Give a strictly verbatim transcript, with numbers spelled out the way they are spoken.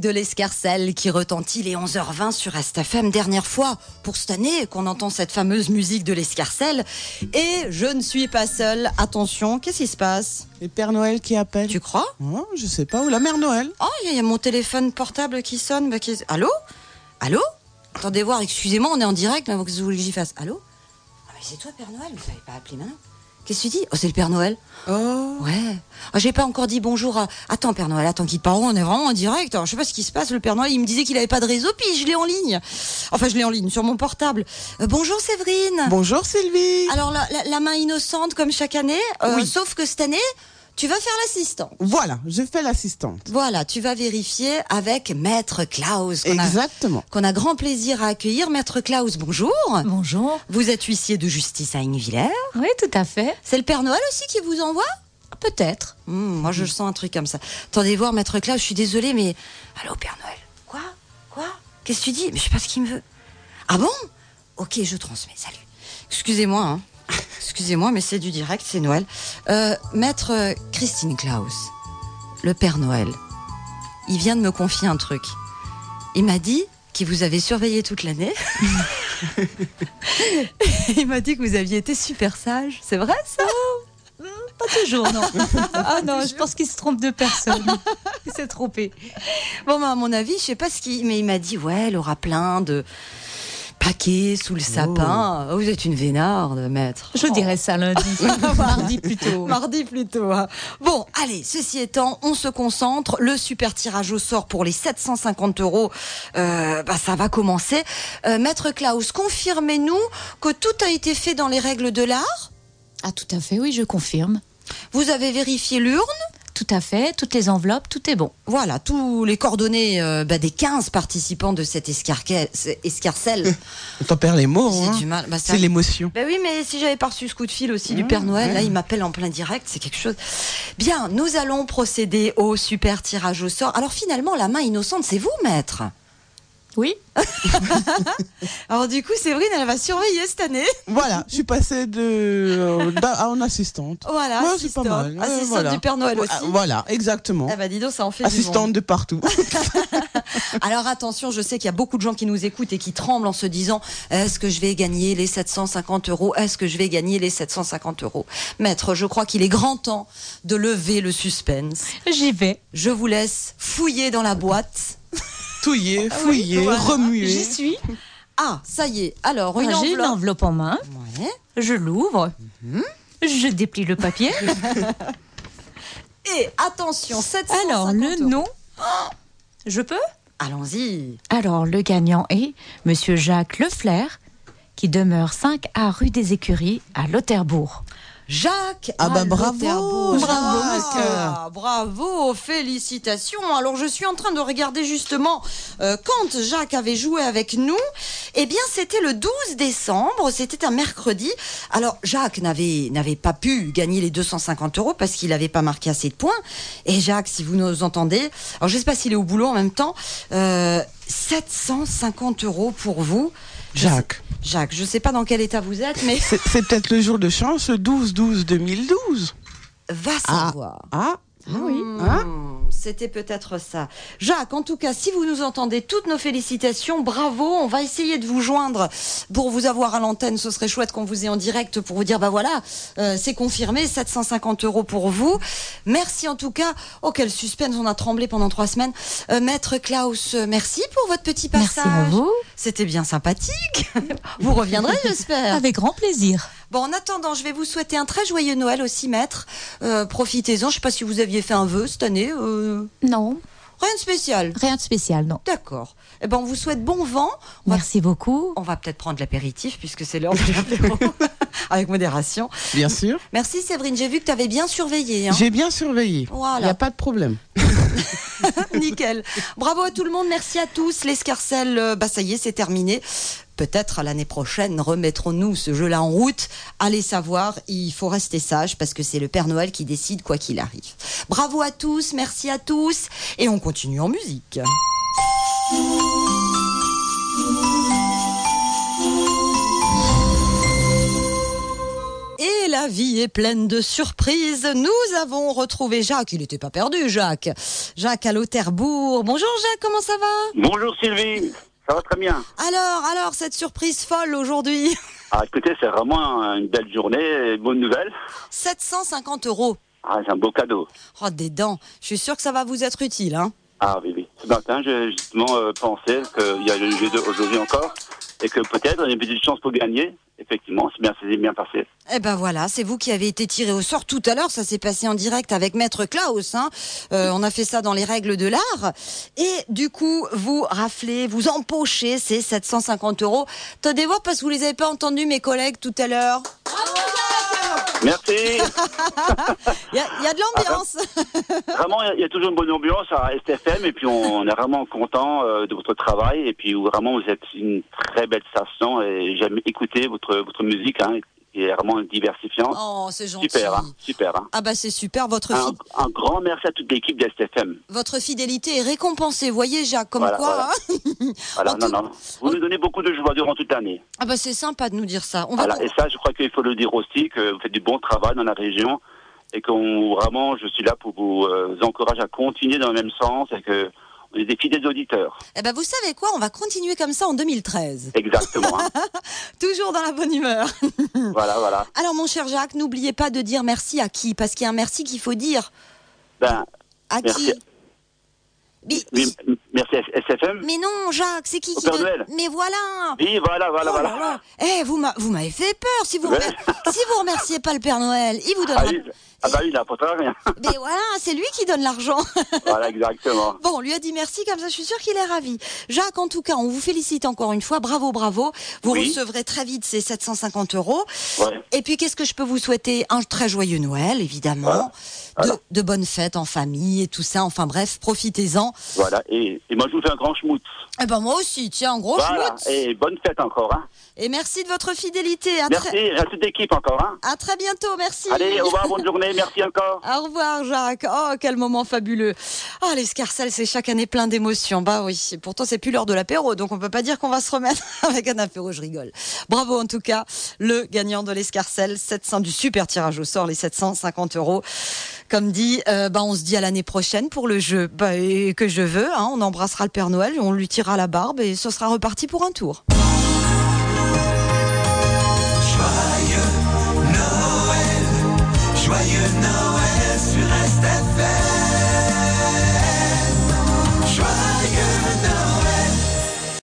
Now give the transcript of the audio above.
de l'escarcelle qui retentit les onze heures vingt sur Est F M. Dernière fois pour cette année qu'on entend cette fameuse musique de l'escarcelle. Et je ne suis pas seule. Attention, qu'est-ce qui se passe ? Les Père Noël qui appellent. Tu crois ? Oh, je sais pas, ou la Mère Noël. Oh, il y, y a mon téléphone portable qui sonne. Bah, qui... Allô ? Allô ? Attendez voir, excusez-moi, on est en direct, mais qu'est-ce que vous voulez que j'y fasse ? Allô ? Ah, mais c'est toi, Père Noël, vous savez pas appeler maintenant ? Qu'est-ce que tu dis ? Oh, c'est le Père Noël. Oh. Ouais. Ah, j'ai pas encore dit bonjour à... Attends, Père Noël, attends qu'il parle, on est vraiment en direct. Alors, je sais pas ce qui se passe, le Père Noël, il me disait qu'il avait pas de réseau, puis je l'ai en ligne. Enfin, je l'ai en ligne, sur mon portable. Euh, bonjour, Séverine. Bonjour, Sylvie. Alors, la, la, la main innocente, comme chaque année, euh, Oui. sauf que cette année, tu vas faire l'assistant. Voilà, je fais l'assistante. Voilà, tu vas vérifier avec Maître Klaus. Qu'on Exactement. A, qu'on a grand plaisir à accueillir. Maître Klaus, bonjour. Bonjour. Vous êtes huissier de justice à Hingevillers. Oui, tout à fait. C'est le Père Noël aussi qui vous envoie ? Peut-être. Mmh, moi, je sens un truc comme ça. Attendez voir, Maître Klaus, je suis désolée, mais... Allô, Père Noël ? Quoi ? Quoi ? Qu'est-ce que tu dis ? Mais je sais pas ce qu'il me veut. Ah bon ? Ok, je transmets. Salut. Excusez-moi, hein. Excusez-moi, mais c'est du direct, c'est Noël. Euh, Maître euh, Christine Klaus, le Père Noël, il vient de me confier un truc. Il m'a dit qu'il vous avait surveillé toute l'année. Il m'a dit que vous aviez été super sage. C'est vrai, ça ? Pas toujours, non. Ah non, je pense qu'il se trompe de personne. Il s'est trompé. Bon, bah, à mon avis, je sais pas ce qu'il... Mais il m'a dit, ouais, elle aura plein de... paquet sous le sapin. Oh. Vous êtes une vénarde, maître. Je oh. dirais ça lundi. Mardi plutôt. Mardi plutôt. Hein. Bon, allez, ceci étant, on se concentre. Le super tirage au sort pour les sept cent cinquante euros, euh, bah, ça va commencer. Euh, maître Klaus, confirmez-nous que tout a été fait dans les règles de l'art ? Ah, tout à fait, oui, je confirme. Vous avez vérifié l'urne ? Tout à fait, toutes les enveloppes, tout est bon. Voilà, tous les coordonnées euh, bah, des quinze participants de cette escarquelle, escarcelle. T'en perds les mots, J'ai hein. du mal. Bah, ça... C'est l'émotion. Ben oui, mais si j'avais pas reçu ce coup de fil aussi du Mmh, Père Noël, ouais. là, il m'appelle en plein direct, c'est quelque chose. Bien, nous allons procéder au super tirage au sort. Alors finalement, la main innocente, c'est vous, maître ? Oui. Alors du coup, Séverine, elle va surveiller cette année. Voilà, je suis passée de euh, à en assistante. Voilà, Ouais, assistante, c'est pas mal. Ouais, assistante voilà. du Père Noël aussi. Voilà, exactement. Ah bah dis donc, ça en fait Assistante du monde. de partout. Alors attention, je sais qu'il y a beaucoup de gens qui nous écoutent et qui tremblent en se disant « Est-ce que je vais gagner les sept cent cinquante euros ? Est-ce que je vais gagner les sept cent cinquante euros ?» Maître, je crois qu'il est grand temps de lever le suspense. J'y vais. Je vous laisse fouiller dans la boîte. Touiller, fouiller, voilà. remuer. J'y suis. Ah, ça y est. Alors, une Ah, J'ai une enveloppe. enveloppe en main. Ouais. Je l'ouvre. Je déplie le papier. Et attention, sept cent cinquante Alors, le euros. nom. Je peux ? Allons-y. Alors, le gagnant est Monsieur Jacques Leflair, qui demeure cinq A rue des Écuries à Lauterbourg. Jacques. Ah bah bravo, Lauterbourg. bravo, Jacques. Ah, bravo, félicitations. Alors je suis en train de regarder justement euh, quand Jacques avait joué avec nous. Eh bien c'était le douze décembre, c'était un mercredi. Alors Jacques n'avait n'avait pas pu gagner les deux cent cinquante euros parce qu'il n'avait pas marqué assez de points. Et Jacques, si vous nous entendez, alors je ne sais pas s'il est au boulot en même temps, euh, sept cent cinquante euros pour vous. Jacques. Jacques, je ne sais pas dans quel état vous êtes, mais C'est, c'est peut-être le jour de chance, le douze douze deux mille douze. va savoir. Ah, Ah oui. Hein C'était peut-être ça. Jacques, en tout cas, si vous nous entendez, toutes nos félicitations, bravo. On va essayer de vous joindre pour vous avoir à l'antenne. Ce serait chouette qu'on vous ait en direct pour vous dire, bah voilà, euh, c'est confirmé, sept cent cinquante euros pour vous. Merci en tout cas. Oh, quel suspense, on a tremblé pendant trois semaines. Euh, Maître Klaus, euh, merci pour votre petit passage. Merci à vous. C'était bien sympathique. Vous reviendrez, j'espère. Avec grand plaisir. Bon, en attendant, je vais vous souhaiter un très joyeux Noël aussi, maître. Euh, profitez-en. Je ne sais pas si vous aviez fait un vœu cette année. Euh... Non, Rien de spécial. rien de spécial, non. D'accord. Eh ben, on vous souhaite bon vent. On va, Merci beaucoup. on va peut-être prendre l'apéritif puisque c'est l'heure de l'apéro. Avec modération. bien sûr. Merci Séverine. J'ai vu que tu avais bien surveillé. Hein. J'ai bien surveillé. Il Voilà. n'y a pas de problème. Nickel. Bravo à tout le monde. Merci à tous. L'escarcelle, euh, bah ça y est, c'est terminé. Peut-être à l'année prochaine remettrons-nous ce jeu-là en route. Allez savoir, il faut rester sage parce que c'est le Père Noël qui décide quoi qu'il arrive. Bravo à tous, merci à tous et on continue en musique. Et la la vie est pleine de surprises. Nous avons retrouvé Jacques. Il n'était pas perdu, Jacques. Jacques à Lauterbourg. Bonjour Jacques, comment ça va? Bonjour Sylvie, ça va très bien. Alors, alors, cette surprise folle aujourd'hui. Ah, écoutez, c'est vraiment une belle journée, bonne nouvelle. sept cent cinquante euros. Ah, c'est un beau cadeau. Oh, des dents. Je suis sûre que ça va vous être utile, hein. Ah oui, oui. Ce matin, j'ai justement euh, pensé qu'il y a le jeu aujourd'hui encore et que peut-être il y a une petite chance pour gagner. Effectivement, c'est bien, c'est bien passé. Eh ben voilà, c'est vous qui avez été tiré au sort tout à l'heure. Ça s'est passé en direct avec Maître Klaus. Hein. Euh, on a fait ça dans les règles de l'art. Et du coup, vous raflez, vous empochez ces sept cent cinquante euros. Tenez voir parce que vous les avez pas entendus, mes collègues, tout à l'heure. Merci. Il y, y a de l'ambiance. Vraiment, il y, y a toujours une bonne ambiance à S T F M et puis on, on est vraiment content euh, de votre travail et puis vraiment vous êtes une très belle station et j'aime écouter votre votre musique hein, qui est vraiment diversifiante. Oh, c'est gentil. Super, hein, super. Hein. Ah bah c'est super, votre un, fi- un grand merci à toute l'équipe d'S T F M. votre fidélité est récompensée. Voyez Jacques, comme Voilà, quoi. voilà. Hein. Voilà, En non, tout- non. Vous nous donnez beaucoup de joie durant toute l'année. Ah bah c'est sympa de nous dire ça. On va Voilà, et ça, je crois qu'il faut le dire aussi, que vous faites du bon travail dans la région et qu'on vraiment, je suis là pour vous euh, encourager à continuer dans le même sens et que on est des fidèles auditeurs. Eh ben vous savez quoi, on va continuer comme ça en deux mille treize. Exactement. Hein. Toujours dans la bonne humeur. Voilà, voilà. Alors mon cher Jacques, n'oubliez pas de dire merci à qui, parce qu'il y a un merci qu'il faut dire. Ben, À merci. qui mais, Oui, merci à S F M. mais non Jacques, c'est qui Au qui Père donne- Noël. Mais voilà. Oui, voilà, voilà, Oh là voilà. là. Eh, vous m'a- vous m'avez fait peur. Si vous Ouais. remer- si vous remerciez pas le Père Noël, il vous Ah, donnera. oui, ah bah oui, il n'apporte rien. Mais voilà, c'est lui qui donne l'argent. Voilà, exactement. Bon, on lui a dit merci, comme ça je suis sûre qu'il est ravi. Jacques, en tout cas, on vous félicite encore une fois. Bravo, bravo. Vous Oui. recevrez très vite ces sept cent cinquante euros. Ouais. Et puis, qu'est-ce que je peux vous souhaiter? Un très joyeux Noël, évidemment. Voilà. Voilà. De, de bonnes fêtes en famille et tout ça. Enfin bref, profitez-en. Voilà, et, et moi je vous fais un grand schmout. Eh ben moi aussi, tiens, un gros Voilà, schmout. et bonne fête encore. Hein. Et merci de votre fidélité. À, Merci très, à toute l'équipe encore. Hein. à très bientôt, merci. Allez, au revoir, bonne journée, merci encore. Au revoir Jacques. Oh, quel moment fabuleux. Ah, l'escarcelle, c'est chaque année plein d'émotions. Bah oui, pourtant c'est plus l'heure de l'apéro, donc on peut pas dire qu'on va se remettre avec un apéro, je rigole. Bravo en tout cas, le gagnant de l'escarcelle, sept cents du super tirage au sort, les sept cent cinquante euros. Comme dit, euh, bah on se dit à l'année prochaine pour le jeu bah, et que je veux. Hein, on embrassera le Père Noël, on lui tirera la barbe et ce sera reparti pour un tour. Joyeux Noël, joyeux Noël.